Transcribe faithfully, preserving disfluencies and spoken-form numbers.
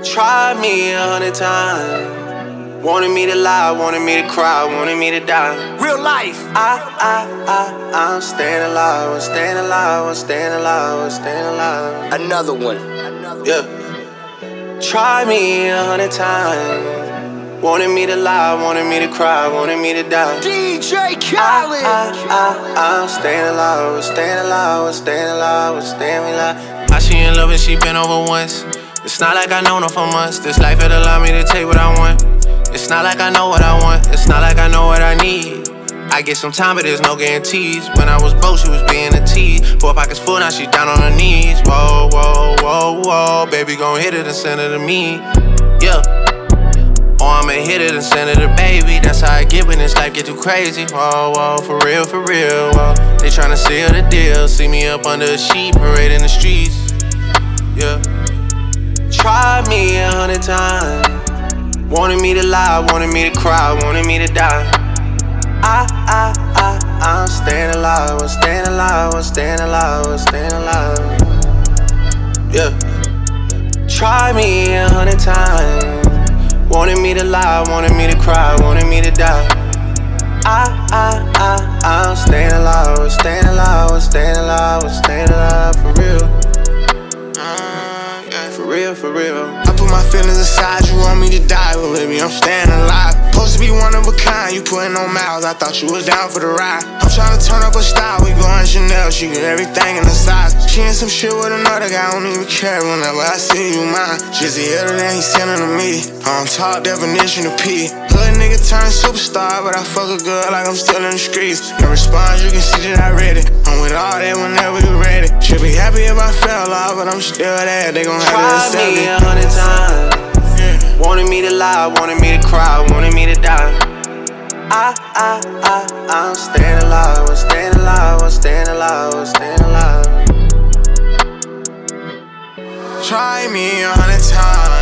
Tried me a hundred times. Wanted me to lie, wanted me to cry, wanted me to die. Real life. I, I, I, I'm staying alive, I'm staying alive, I'm staying alive, I'm staying alive. Another one. Yeah. Tried me a hundred times. Wanted me to lie, wanted me to cry, wanted me to die. D J Khaled. I, I, I, I'm staying alive, I'm staying alive, I'm staying alive, I'm staying alive. How she in love and she been over once. It's not like I know her for months. This life had allowed me to take what I want. It's not like I know what I want. It's not like I know what I need. I get some time, but there's no guarantees. When I was broke, she was being a tease. Four pockets full, now she down on her knees. Whoa, whoa, whoa, whoa. Baby gon' hit it and send it to me. Yeah. Or I'ma hit it and send it to baby. That's how I get when this life get too crazy. Whoa, whoa, for real, for real, whoa. They tryna seal the deal. See me up under a sheet, parade in the streets. Yeah. Tried me a hundred times. Wanted me to lie, wanted me to cry, wanted me to die. I, I, I, I'm staying alive, I'm staying alive, I'm staying alive, I'm staying alive. Yeah. Tried me a hundred times. Wanted me to lie, wanted me to cry, wanted me to die. I, I, I, I'm staying alive, I'm staying alive, I'm staying alive, I'm staying alive for real. Uh, yeah, for real, for real. I put my feelings aside, you want me to die, but baby, I'm staying alive. Supposed to be one of a kind, you putting on miles, I thought you was down for the ride. I'm trying to turn up a style, we going Chanel, she get everything in the size. She in some shit with another guy, I don't even care whenever I see you mine. Just the other than he sending to me, on top definition of P. Hood nigga turned superstar, but I fuck a girl like I'm still in the streets. No response, you can see that I read it. I'm with all that whenever you ready. Should be happy if I fell off, but I'm still there, they gon' have to accept Tried me it. a hundred times. Wanted me to lie, wanted me to cry, wanted me to die. I, I, I, I'm staying alive, I'm staying alive, I'm staying alive, I'm staying alive. Try me a hundred times.